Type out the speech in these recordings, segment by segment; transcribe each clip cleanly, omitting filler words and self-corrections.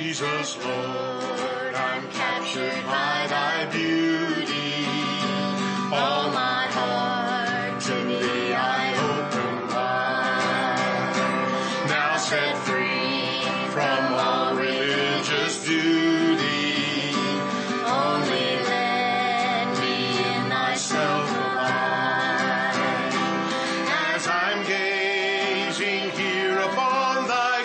Jesus, Lord, I'm captured by thy beauty. All my heart to thee I open wide. Now set free from all religious duty, only let me in thyself abide. As I'm gazing here upon thy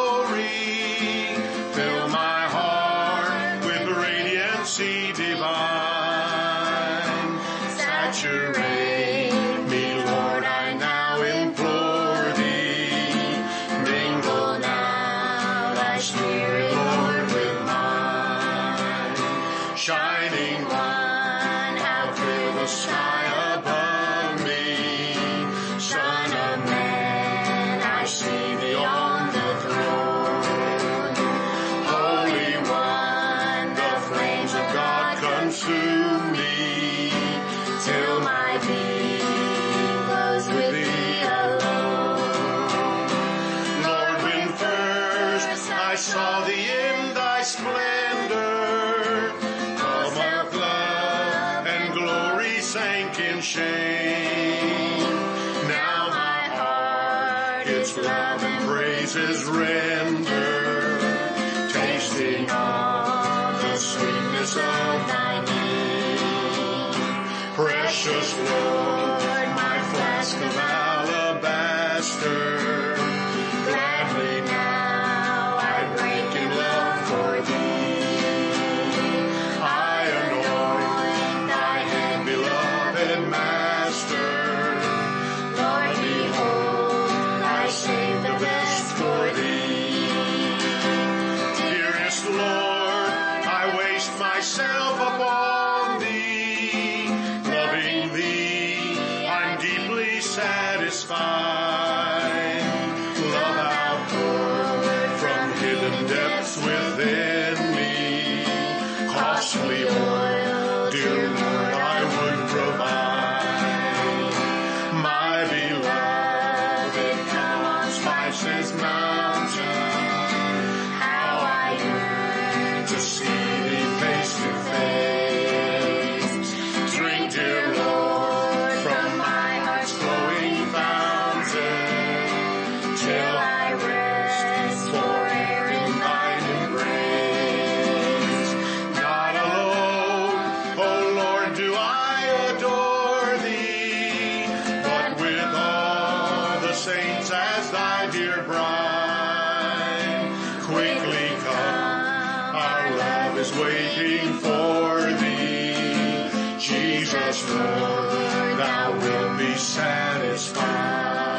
glory, fill my heart with radiancy divine. Saturate me, Lord, I now implore thee. Mingle now thy spirit, Lord, with mine. Shining one, how clear the sky above me. Son of man, I see thee on the throne. Holy One, the flames of God consume me, till my being glows with thee alone. Lord, when first I saw thee in thy splendor, all of love and glory sank in shame. Now my heart its love and praises render, tasting all the sweetness of thy name. Precious Lord, my flask of alabaster, gladly now I break in love for thee. I anoint thy hand, beloved Master. Lord, behold, I save the best for thee. Dearest Lord, I waste myself upon thee. Loving thee, I'm deeply satisfied. Love outpoured from hidden depths within me. Costly oil, dear Lord, I would provide. My beloved, come on Spice's mountain. How I yearn to see thee face to face. Drink, dear Lord, from my heart's flowing fountain, till I rest forever in thine embrace. Not alone, O Lord, do I adore thee, but with all the saints as thy dear bride. Quickly come, our love is waiting for thee. Jesus, Lord, thou wilt be satisfied.